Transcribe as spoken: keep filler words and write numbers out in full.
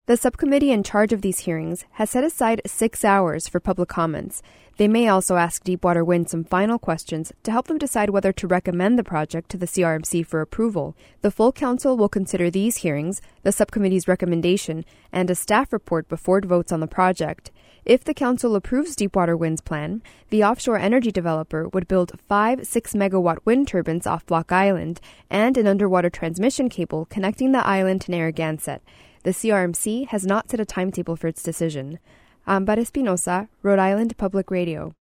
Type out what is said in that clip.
The subcommittee in charge of these hearings has set aside six hours for public comments. They may also ask Deepwater Wind some final questions to help them decide whether to recommend the project to the C R M C for approval. The full council will consider these hearings, the subcommittee's recommendation, and a staff report before it votes on the project. If the council approves Deepwater Wind's plan, the offshore energy developer would build five six-megawatt wind turbines off Block Island and an underwater transmission cable connecting the island to Narragansett. The C R M C has not set a timetable for its decision. Ambar Espinosa, Rhode Island Public Radio.